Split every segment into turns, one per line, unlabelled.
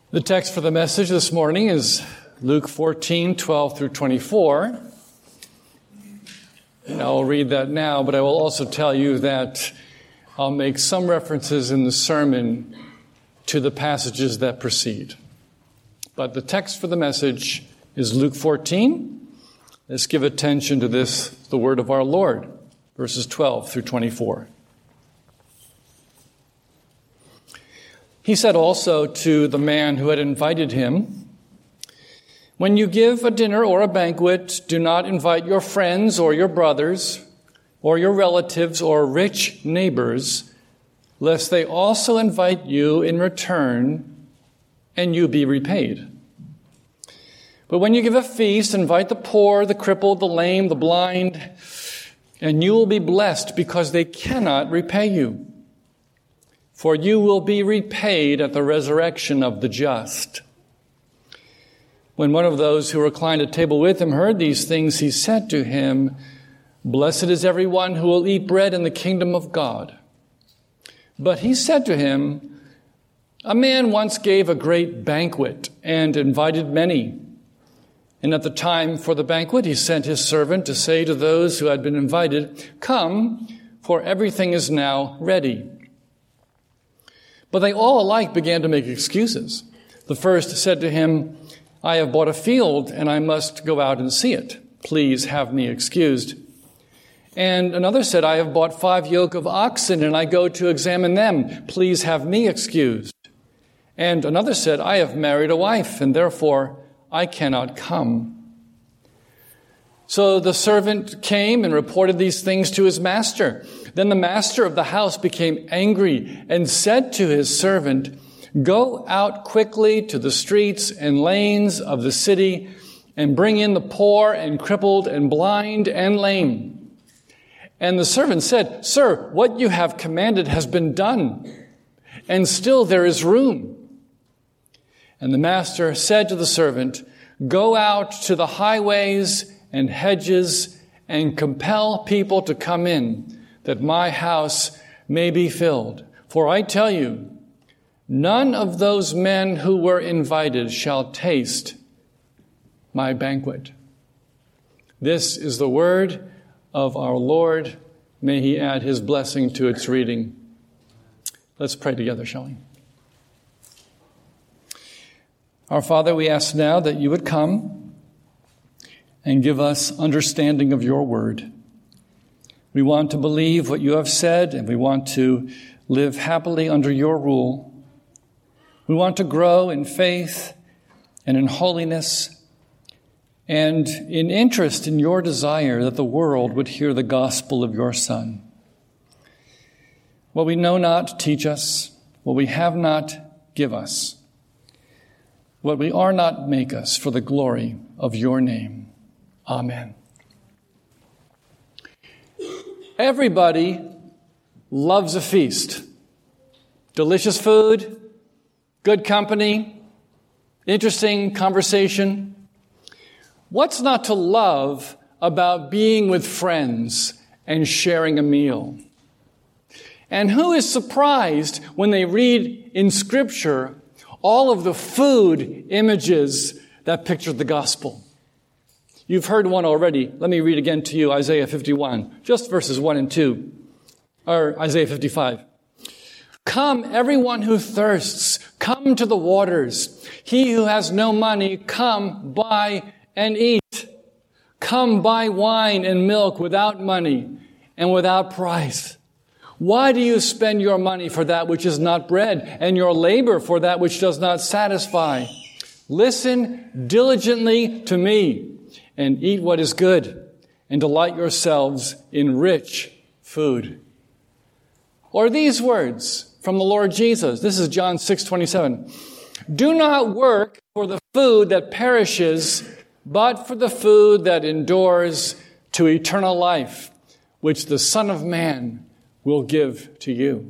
The text for the message this morning is Luke 14, 12 through 24. And I'll read that now, but I will also tell you that I'll make some references in the sermon to the passages that precede. But the text for the message is Luke 14. Let's give attention to this, the word of our Lord, verses 12 through 24. He said also to the man who had invited him, "When you give a dinner or a banquet, do not invite your friends or your brothers or your relatives or rich neighbors, lest they also invite you in return and you be repaid. But when you give a feast, invite the poor, the crippled, the lame, the blind, and you will be blessed because they cannot repay you. For you will be repaid at the resurrection of the just." When one of those who reclined at table with him heard these things, he said to him, "Blessed is everyone who will eat bread in the kingdom of God." But he said to him, "A man once gave a great banquet and invited many. And at the time for the banquet, he sent his servant to say to those who had been invited, 'Come, for everything is now ready.' But they all alike began to make excuses. The first said to him, 'I have bought a field and I must go out and see it. Please have me excused.' And another said, 'I have bought 5 yoke of oxen and I go to examine them. Please have me excused.' And another said, 'I have married a wife and therefore I cannot come.' So the servant came and reported these things to his master. Then the master of the house became angry and said to his servant, 'Go out quickly to the streets and lanes of the city and bring in the poor and crippled and blind and lame.' And the servant said, 'Sir, what you have commanded has been done, and still there is room.' And the master said to the servant, 'Go out to the highways and hedges and compel people to come in, that my house may be filled. For I tell you, none of those men who were invited shall taste my banquet.'" This is the word of our Lord. May he add his blessing to its reading. Let's pray together, shall we? Our Father, we ask now that you would come and give us understanding of your word. We want to believe what you have said, and we want to live happily under your rule. We want to grow in faith and in holiness and in interest in your desire that the world would hear the gospel of your Son. What we know not, teach us. What we have not, give us. What we are not, make us, for the glory of your name. Amen. Everybody loves a feast. Delicious food, good company, interesting conversation. What's not to love about being with friends and sharing a meal? And who is surprised when they read in Scripture all of the food images that picture the gospel? You've heard one already. Let me read again to you Isaiah 51, just verses 1 and 2, or Isaiah 55. "Come, everyone who thirsts, come to the waters. He who has no money, come, buy and eat. Come, buy wine and milk without money and without price. Why do you spend your money for that which is not bread, and your labor for that which does not satisfy? Listen diligently to me, and eat what is good, and delight yourselves in rich food." Or these words from the Lord Jesus. This is John 6:27. "Do not work for the food that perishes, but for the food that endures to eternal life, which the Son of Man will give to you."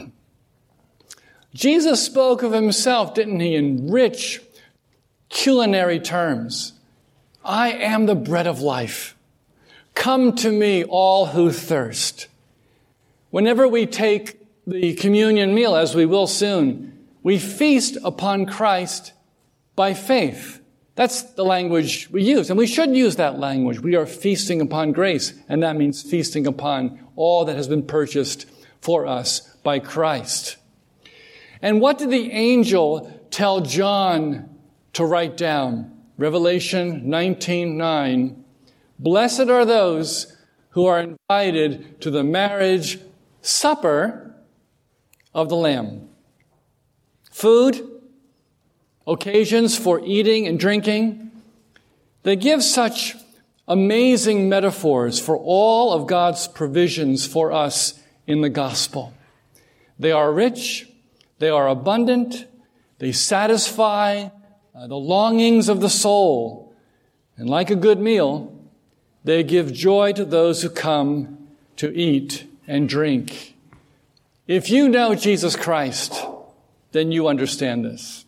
Jesus spoke of himself, didn't he, in rich culinary terms. "I am the bread of life. Come to me, all who thirst." Whenever we take the communion meal, as we will soon, We feast upon Christ by faith. That's the language we use, and we should use that language. We are feasting upon grace, and that means feasting upon all that has been purchased for us by Christ. And what did the angel tell John to write down? Revelation 19:9. Blessed are those who are invited to the marriage supper of the Lamb. Food, occasions for eating and drinking, they give such amazing metaphors for all of God's provisions for us in the gospel. They are rich, they are abundant, they satisfy the longings of the soul, and like a good meal, they give joy to those who come to eat and drink. If you know Jesus Christ, then you understand this.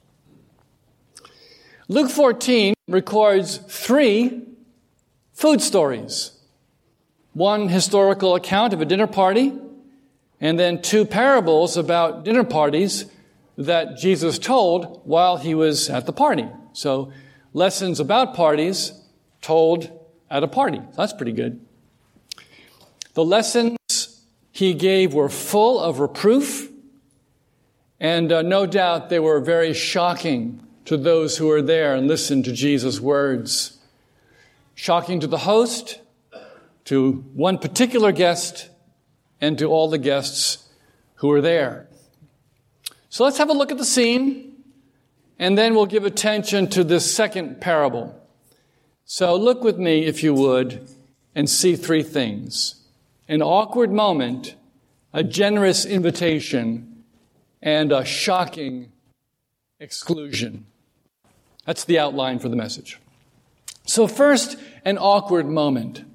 Luke 14 records 3 food stories. One historical account of a dinner party, and then 2 parables about dinner parties that Jesus told while he was at the party. So, lessons about parties told at a party. That's pretty good. The lessons he gave were full of reproof, and no doubt they were very shocking to those who were there and listened to Jesus' words. Shocking to the host, to one particular guest, and to all the guests who were there. So let's have a look at the scene, and then we'll give attention to this second parable. So look with me, if you would, and see 3 things. An awkward moment, a generous invitation, and a shocking exclusion. That's the outline for the message. So first, an awkward moment.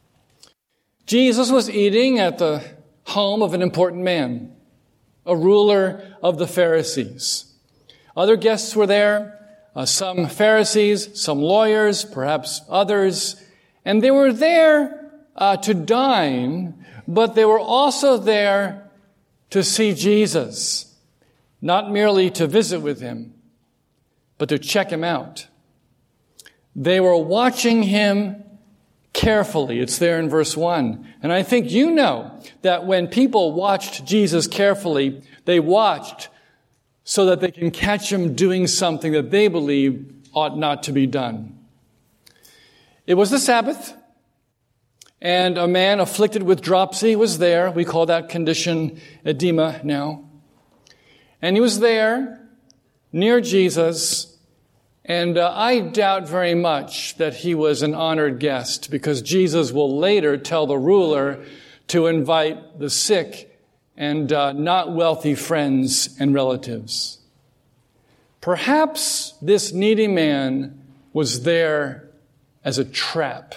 Jesus was eating at the home of an important man, a ruler of the Pharisees. Other guests were there, some Pharisees, some lawyers, perhaps others, and they were there to dine, but they were also there to see Jesus, not merely to visit with him, but to check him out. They were watching him carefully. It's there in verse 1. And I think you know that when people watched Jesus carefully, they watched so that they can catch him doing something that they believe ought not to be done. It was the Sabbath, and a man afflicted with dropsy was there. We call that condition edema now. And he was there near Jesus, and I doubt very much that he was an honored guest, because Jesus will later tell the ruler to invite the sick and not wealthy friends and relatives. Perhaps this needy man was there as a trap.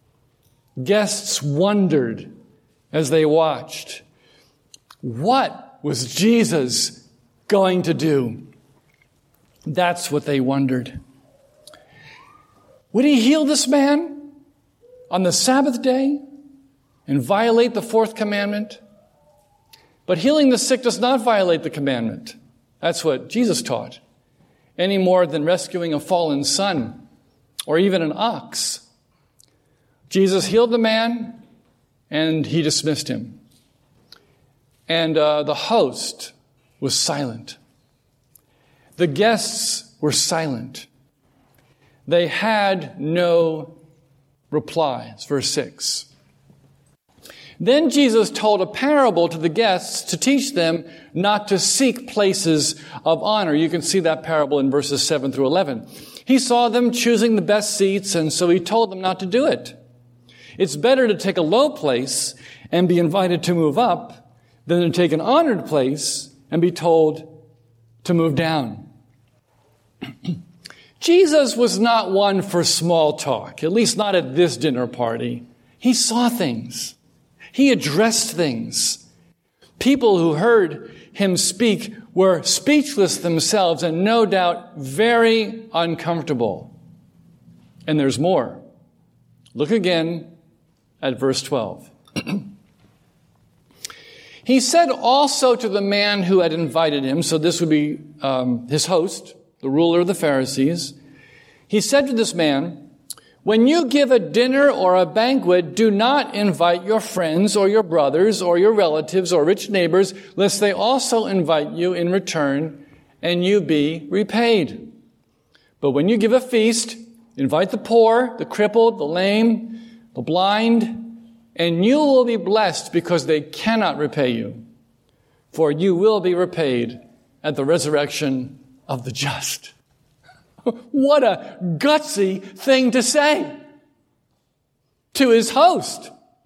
Guests wondered as they watched, what was Jesus going to do? That's what they wondered. Would he heal this man on the Sabbath day and violate the 4th commandment? But healing the sick does not violate the commandment. That's what Jesus taught, any more than rescuing a fallen son or even an ox. Jesus healed the man, and he dismissed him. And the host was silent. The guests were silent. They had no reply. It's verse 6. Then Jesus told a parable to the guests to teach them not to seek places of honor. You can see that parable in verses 7 through 11. He saw them choosing the best seats, and so he told them not to do it. It's better to take a low place and be invited to move up than to take an honored place and be told to move down. Jesus was not one for small talk, at least not at this dinner party. He saw things. He addressed things. People who heard him speak were speechless themselves and no doubt very uncomfortable. And there's more. Look again at verse 12. He said also to the man who had invited him, so this would be his host, the ruler of the Pharisees. He said to this man, when you give a dinner or a banquet, do not invite your friends or your brothers or your relatives or rich neighbors, lest they also invite you in return and you be repaid. But when you give a feast, invite the poor, the crippled, the lame, the blind, and you will be blessed because they cannot repay you. For you will be repaid at the resurrection of the just. What a gutsy thing to say to his host.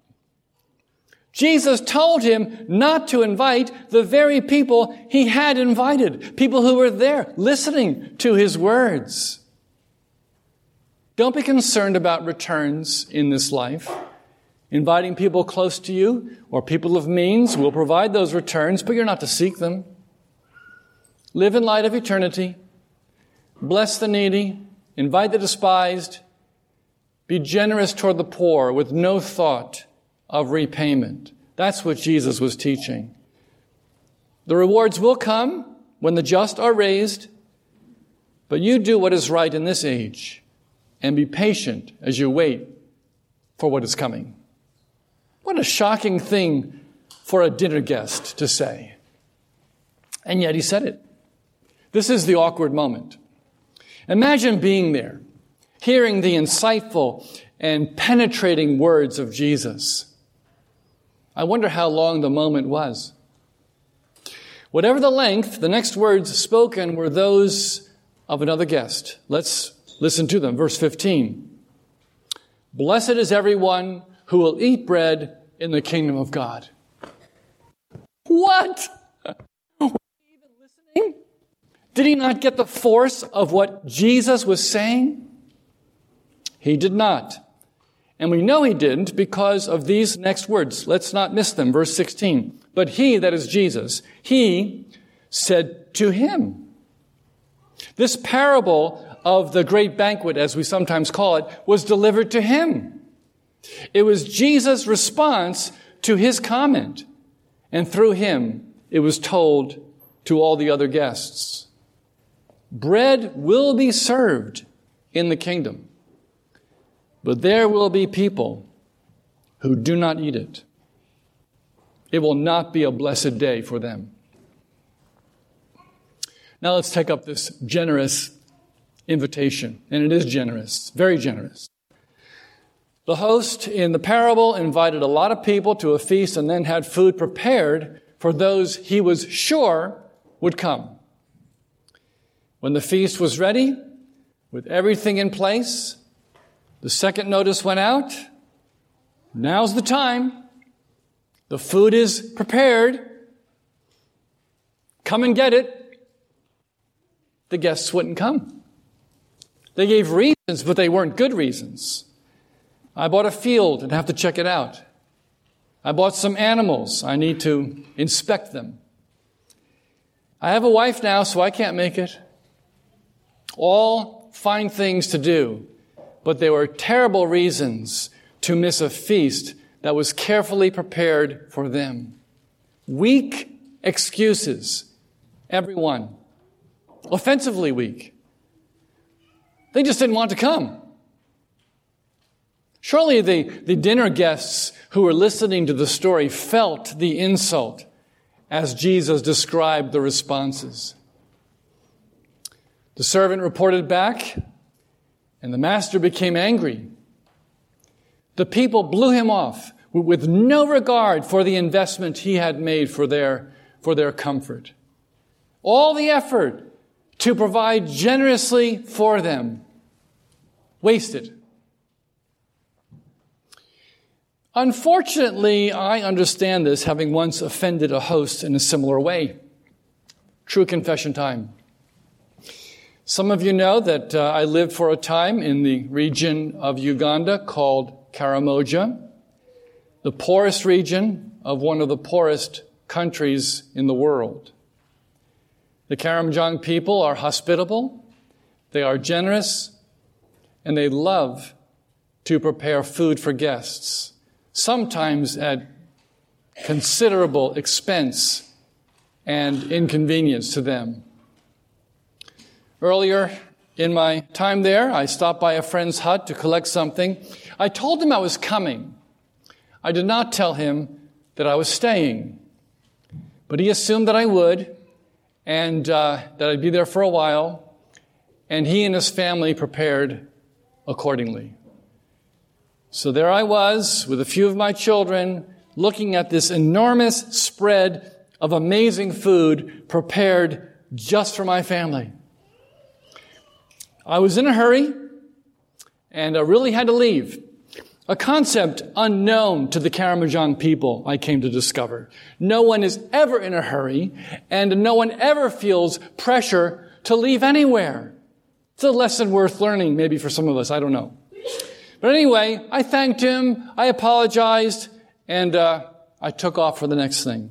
Jesus told him not to invite the very people he had invited, people who were there listening to his words. Don't be concerned about returns in this life. Inviting people close to you or people of means will provide those returns, but you're not to seek them. Live in light of eternity. Bless the needy. Invite the despised. Be generous toward the poor with no thought of repayment. That's what Jesus was teaching. The rewards will come when the just are raised, but you do what is right in this age and be patient as you wait for what is coming. What a shocking thing for a dinner guest to say. And yet he said it. This is the awkward moment. Imagine being there, hearing the insightful and penetrating words of Jesus. I wonder how long the moment was. Whatever the length, the next words spoken were those of another guest. Let's listen to them. Verse 15. Blessed is everyone who will eat bread in the kingdom of God. What? Were you even listening? Did he not get the force of what Jesus was saying? He did not. And we know he didn't because of these next words. Let's not miss them. Verse 16. But he, that is Jesus, he said to him. This parable of the great banquet, as we sometimes call it, was delivered to him. It was Jesus' response to his comment. And through him, it was told to all the other guests. Bread will be served in the kingdom, but there will be people who do not eat it. It will not be a blessed day for them. Now let's take up this generous invitation. And it is generous, very generous. The host in the parable invited a lot of people to a feast and then had food prepared for those he was sure would come. When the feast was ready, with everything in place, the second notice went out. Now's the time. The food is prepared. Come and get it. The guests wouldn't come. They gave reasons, but they weren't good reasons. I bought a field and have to check it out. I bought some animals. I need to inspect them. I have a wife now, so I can't make it. All fine things to do, but there were terrible reasons to miss a feast that was carefully prepared for them. Weak excuses, everyone. Offensively weak. They just didn't want to come. Surely the dinner guests who were listening to the story felt the insult as Jesus described the responses. The servant reported back, and the master became angry. The people blew him off with no regard for the investment he had made for their comfort. All the effort to provide generously for them, wasted. Unfortunately, I understand this, having once offended a host in a similar way. True confession time. Some of you know that I lived for a time in the region of Uganda called Karamoja, the poorest region of one of the poorest countries in the world. The Karamojong people are hospitable, they are generous, and they love to prepare food for guests, sometimes at considerable expense and inconvenience to them. Earlier in my time there, I stopped by a friend's hut to collect something. I told him I was coming. I did not tell him that I was staying, but he assumed that I would and that I'd be there for a while, and he and his family prepared accordingly. So there I was with a few of my children looking at this enormous spread of amazing food prepared just for my family. I was in a hurry and I really had to leave. A concept unknown to the Karamojong people, I came to discover. No one is ever in a hurry, and no one ever feels pressure to leave anywhere. It's a lesson worth learning, maybe for some of us, I don't know. But anyway, I thanked him, I apologized, and I took off for the next thing.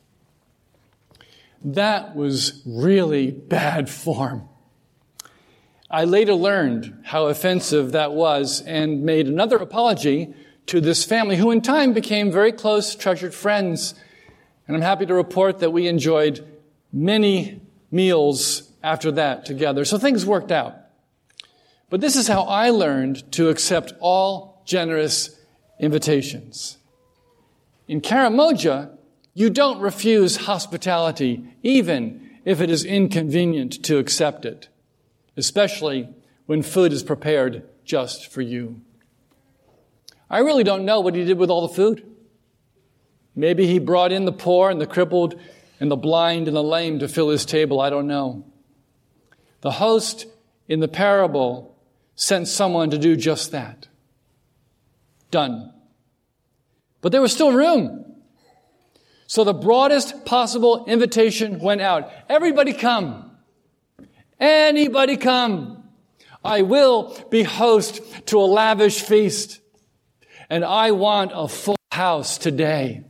That was really bad form. I later learned how offensive that was and made another apology to this family, who in time became very close, treasured friends. And I'm happy to report that we enjoyed many meals after that together. So things worked out. But this is how I learned to accept all generous invitations. In Karamoja, you don't refuse hospitality, even if it is inconvenient to accept it, especially when food is prepared just for you. I really don't know what he did with all the food. Maybe he brought in the poor and the crippled and the blind and the lame to fill his table. I don't know. The host in the parable sent someone to do just that. Done. But there was still room. So the broadest possible invitation went out. Everybody come. Anybody come. I will be host to a lavish feast. And I want a full house today.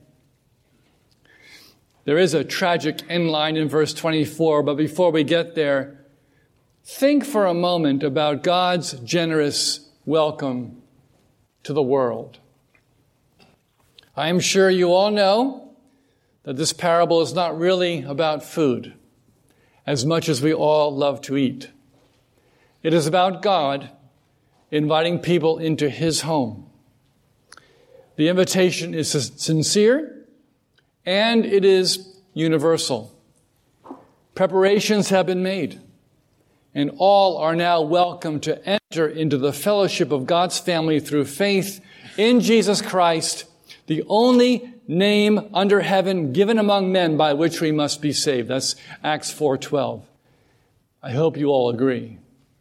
There is a tragic end line in verse 24, but before we get there, think for a moment about God's generous welcome to the world. I am sure you all know that this parable is not really about food, as much as we all love to eat. It is about God inviting people into His home. The invitation is sincere and it is universal. Preparations have been made, and all are now welcome to enter into the fellowship of God's family through faith in Jesus Christ, the only name under heaven given among men by which we must be saved. That's Acts 4:12. I hope you all agree.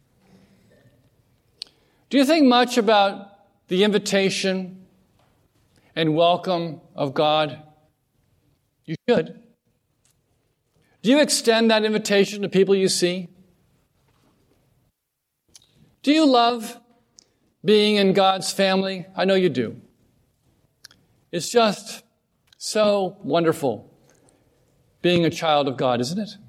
Do you think much about the invitation and welcome of God? You should. Do you extend that invitation to people you see? Do you love being in God's family? I know you do. It's just so wonderful being a child of God, isn't it?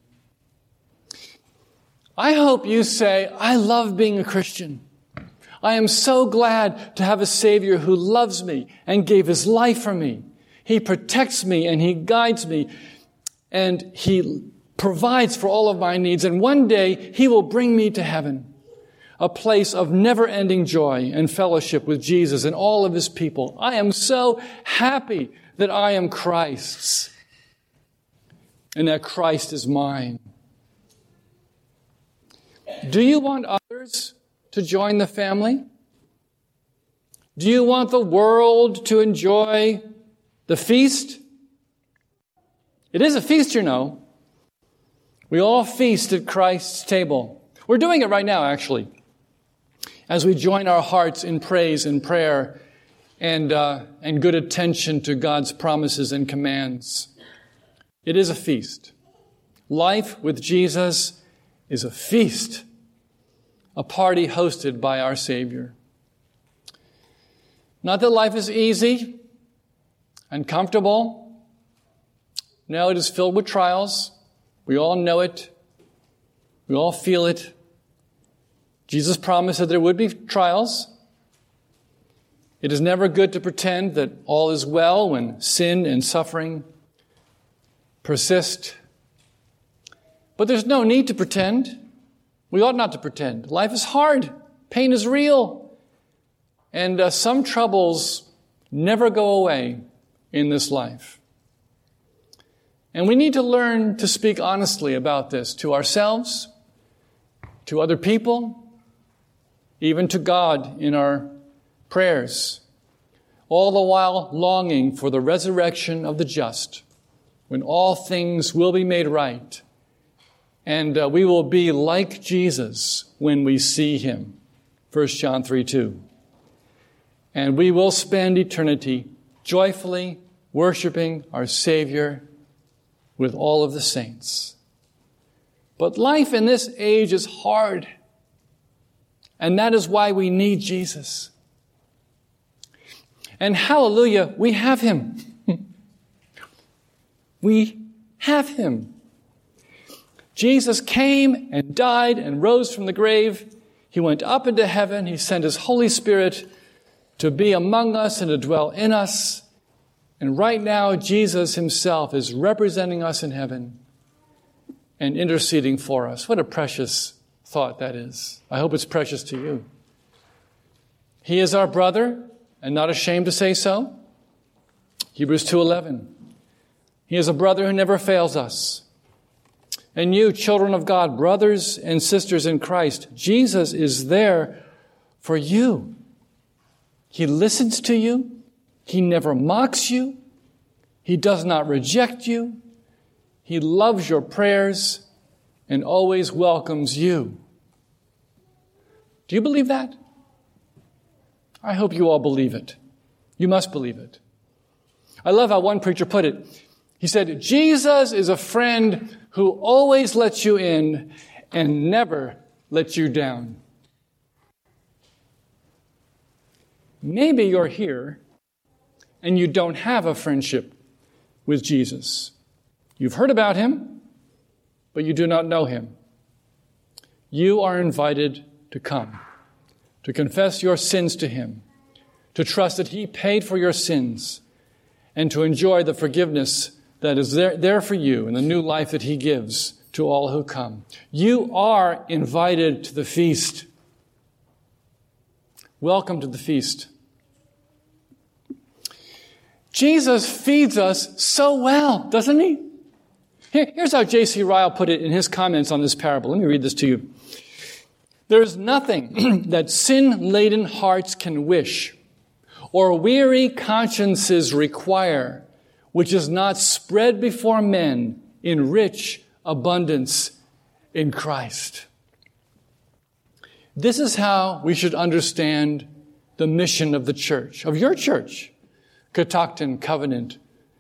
I hope you say, I love being a Christian. I am so glad to have a Savior who loves me and gave His life for me. He protects me and He guides me and He provides for all of my needs. And one day He will bring me to heaven, a place of never-ending joy and fellowship with Jesus and all of His people. I am so happy that I am Christ's and that Christ is mine. Do you want others to join the family? Do you want the world to enjoy the feast? It is a feast, you know. We all feast at Christ's table. We're doing it right now, actually, as we join our hearts in praise and prayer and good attention to God's promises and commands. It is a feast. Life with Jesus is a feast, a party hosted by our Savior. Not that life is easy and comfortable. No, it is filled with trials. We all know it. We all feel it. Jesus promised that there would be trials. It is never good to pretend that all is well when sin and suffering persist. But there's no need to pretend. We ought not to pretend. Life is hard. Pain is real. And some troubles never go away in this life. And we need to learn to speak honestly about this to ourselves, to other people, even to God in our prayers, all the while longing for the resurrection of the just, when all things will be made right, and we will be like Jesus when we see him. 1 John 3:2. And we will spend eternity joyfully worshiping our Savior with all of the saints. But life in this age is hard, and that is why we need Jesus. And hallelujah, we have him. We have him. Jesus came and died and rose from the grave. He went up into heaven. He sent his Holy Spirit to be among us and to dwell in us. And right now, Jesus himself is representing us in heaven and interceding for us. What a precious thought that is. I hope it's precious to you. He is our brother, and not ashamed to say so. Hebrews 2:11. He is a brother who never fails us. And you, children of God, brothers and sisters in Christ, Jesus is there for you. He listens to you. He never mocks you. He does not reject you. He loves your prayers and always welcomes you. Do you believe that? I hope you all believe it. You must believe it. I love how one preacher put it. He said, Jesus is a friend who always lets you in and never lets you down. Maybe you're here and you don't have a friendship with Jesus. You've heard about him, but you do not know him. You are invited to come, to confess your sins to him, to trust that he paid for your sins, and to enjoy the forgiveness that is there for you and the new life that he gives to all who come. You are invited to the feast. Welcome to the feast. Jesus feeds us so well, doesn't he? Here's how J.C. Ryle put it in his comments on this parable. Let me read this to you. There is nothing that sin-laden hearts can wish or weary consciences require which is not spread before men in rich abundance in Christ. This is how we should understand the mission of the church, of your church, Catoctin Covenant,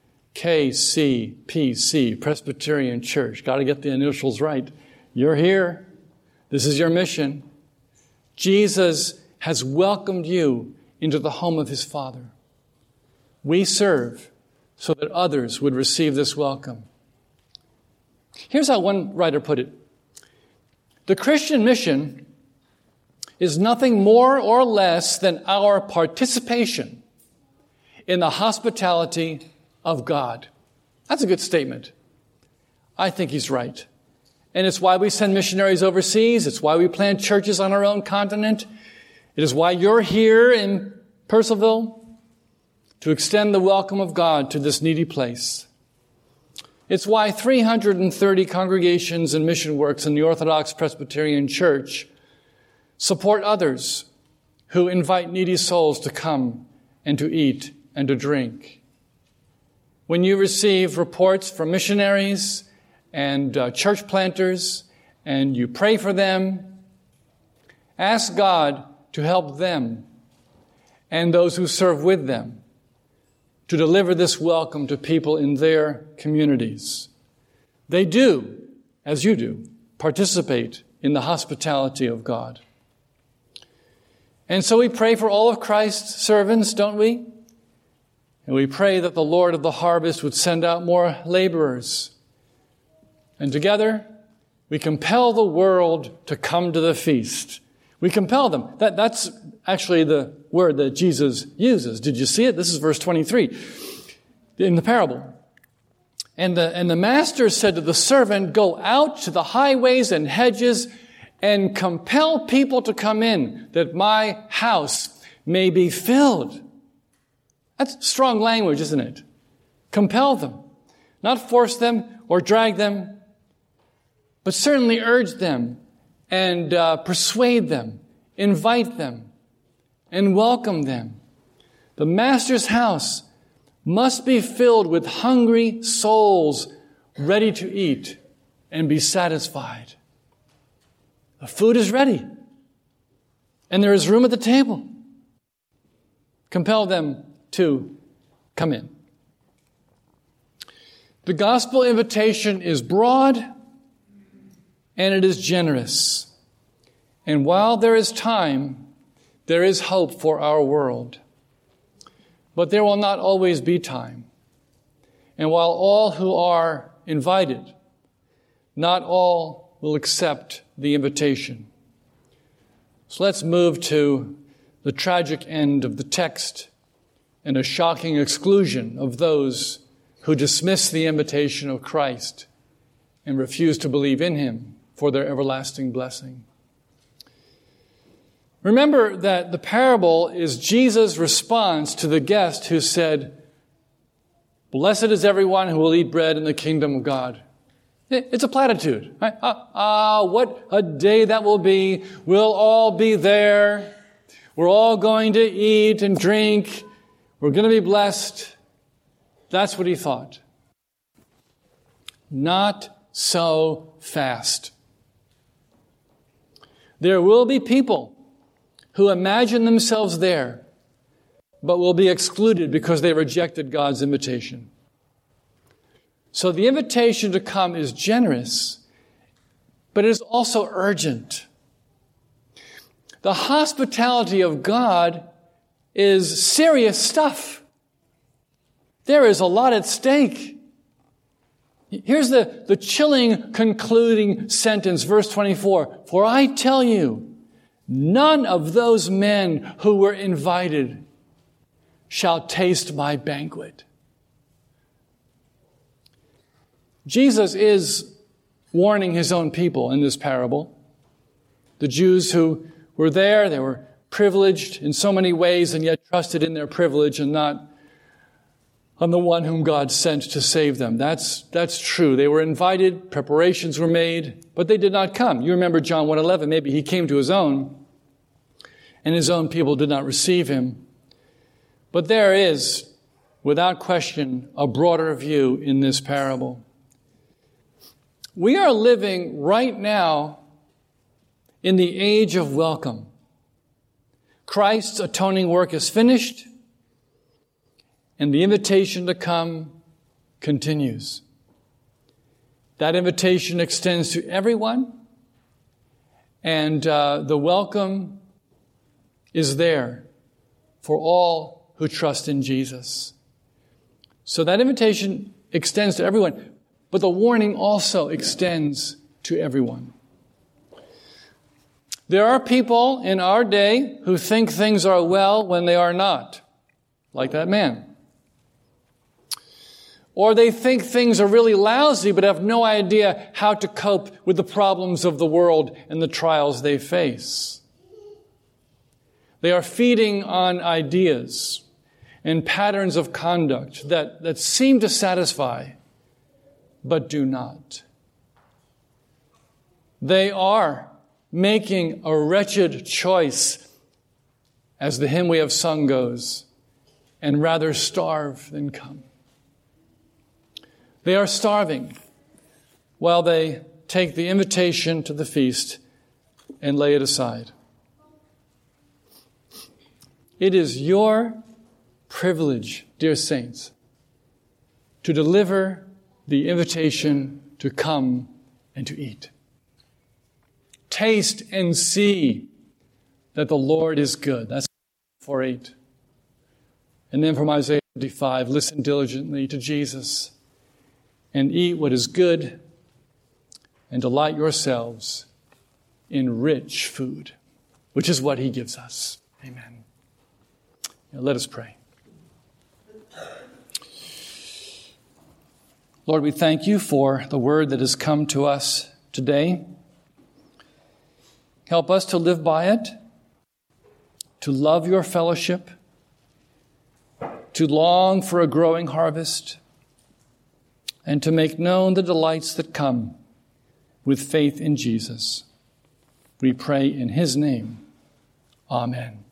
KCPC, Presbyterian Church. Got to get the initials right. You're here. This is your mission. Jesus has welcomed you into the home of his Father. We serve so that others would receive this welcome. Here's how one writer put it. The Christian mission is nothing more or less than our participation in the hospitality of God. That's a good statement. I think he's right. And it's why we send missionaries overseas. It's why we plant churches on our own continent. It is why you're here in Purcellville to extend the welcome of God to this needy place. It's why 330 congregations and mission works in the Orthodox Presbyterian Church support others who invite needy souls to come and to eat and to drink. When you receive reports from missionaries and church planters and you pray for them, ask God to help them and those who serve with them to deliver this welcome to people in their communities. They do, as you do, participate in the hospitality of God. And so we pray for all of Christ's servants, don't we? And we pray that the Lord of the harvest would send out more laborers. And together, we compel the world to come to the feast. We compel them. That's actually the word that Jesus uses. Did you see it? This is verse 23 in the parable. And the master said to the servant, go out to the highways and hedges and compel people to come in, that my house may be filled. That's strong language, isn't it? Compel them. Not force them or drag them, but certainly urge them and persuade them, invite them, and welcome them. The master's house must be filled with hungry souls ready to eat and be satisfied. The food is ready, and there is room at the table. Compel them to come in. The gospel invitation is broad and it is generous. And while there is time, there is hope for our world. But there will not always be time. And while all who are invited, not all will accept the invitation. So let's move to the tragic end of the text and a shocking exclusion of those who dismiss the invitation of Christ and refuse to believe in Him for their everlasting blessing. Remember that the parable is Jesus' response to the guest who said, blessed is everyone who will eat bread in the kingdom of God. It's a platitude. Right? What a day that will be. We'll all be there. We're all going to eat and drink. We're going to be blessed. That's what he thought. Not so fast. There will be people who imagine themselves there, but will be excluded because they rejected God's invitation. So the invitation to come is generous, but it is also urgent. The hospitality of God is serious stuff. There is a lot at stake. Here's the chilling concluding sentence, verse 24. For I tell you, none of those men who were invited shall taste my banquet. Jesus is warning his own people in this parable. The Jews who were there, they were privileged in so many ways and yet trusted in their privilege and not on the one whom God sent to save them. That's true. They were invited, preparations were made, but they did not come. You remember John 1:11, maybe he came to his own, and his own people did not receive him. But there is, without question, a broader view in this parable. We are living right now in the age of welcome. Christ's atoning work is finished, and the invitation to come continues. That invitation extends to everyone, and the welcome is there for all who trust in Jesus. So that invitation extends to everyone, but the warning also extends to everyone. There are people in our day who think things are well when they are not, like that man. Or they think things are really lousy but have no idea how to cope with the problems of the world and the trials they face. They are feeding on ideas and patterns of conduct that seem to satisfy but do not. They are making a wretched choice, as the hymn we have sung goes, and rather starve than come. They are starving while they take the invitation to the feast and lay it aside. It is your privilege, dear saints, to deliver the invitation to come and to eat. Taste and see that the Lord is good. That's 4:8. And then from Isaiah 55, listen diligently to Jesus and eat what is good and delight yourselves in rich food. which is what he gives us. Amen. Now, let us pray. Lord, we thank you for the word that has come to us today. Help us to live by it, to love your fellowship, to long for a growing harvest, and to make known the delights that come with faith in Jesus. We pray in his name. Amen.